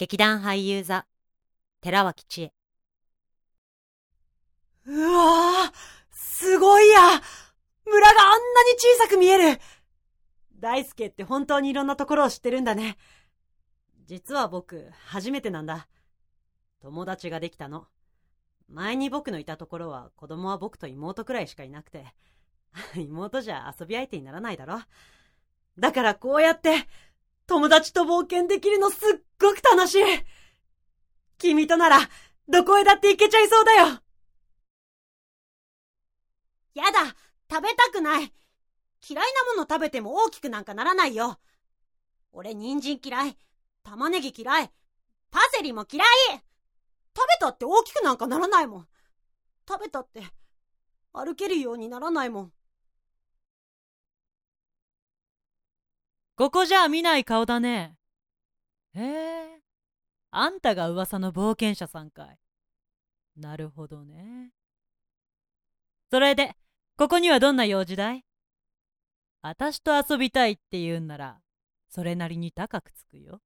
劇団俳優座寺脇千恵。 うわー、すごいや。村があんなに小さく見える。大輔って本当にいろんなところを知ってるんだね。実は僕初めてなんだ。友達ができたの。前に僕のいたところは子供は僕と妹くらいしかいなくて妹じゃ遊び相手にならないだろ。だからこうやって友達と冒険できるのすっごく楽しい。君とならどこへだって行けちゃいそうだよ。 やだ、食べたくない。嫌いなもの食べても大きくなんかならないよ。俺人参嫌い、玉ねぎ嫌い、パセリも嫌い。食べたって大きくなんかならないもん。食べたって歩けるようにならないもん。 ここじゃ見ない顔だね。へえ、あんたが噂の冒険者さんかい。なるほどね。それで、ここにはどんな用事だい？あたしと遊びたいって言うんなら、それなりに高くつくよ。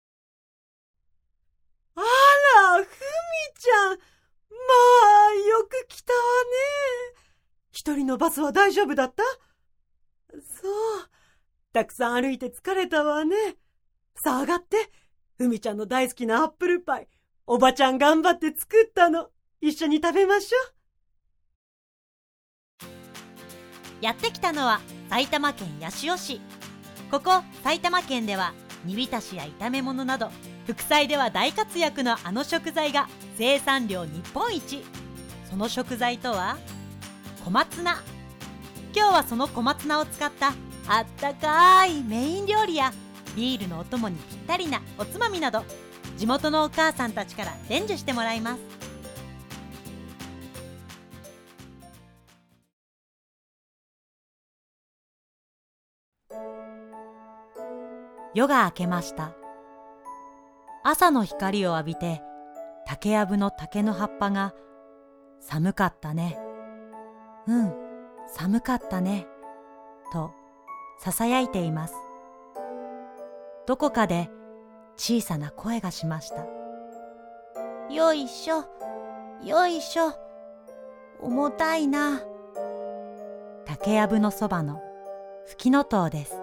あら、ふみちゃん。まあ、よく来たわね。一人のバスは大丈夫だった？そう。たくさん歩いて疲れたわね。さあ上がって。ふみちゃんの大好きなアップルパイ。おばちゃん頑張って作ったの。一緒に食べましょう。やってきたのは埼玉県八潮市。ここ埼玉県では煮浸しや炒め物など副菜では大活躍のあの食材が生産量日本一。その食材とは小松菜。今日はその小松菜を使ったあったかいメイン料理やビールのお供にぴったりなおつまみなど地元のお母さんたちから伝授してもらいます。夜が明けました。朝の光を浴びて竹やぶの竹の葉っぱが寒かったね。寒かったね。とささやいています。どこかで小さな声がしました。よいしょ、よいしょ、重たいな。竹やぶのそばのフキノトウです。